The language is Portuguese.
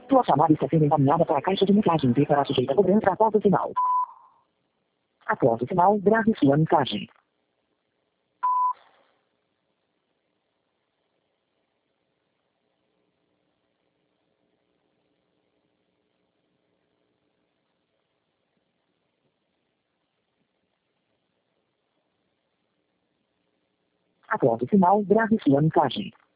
Sua chamada está sendo encaminhada para a caixa de mensagens e será sujeita a cobrança após o sinal. Após o sinal, grave sua mensagem. Após o sinal, grave sua mensagem.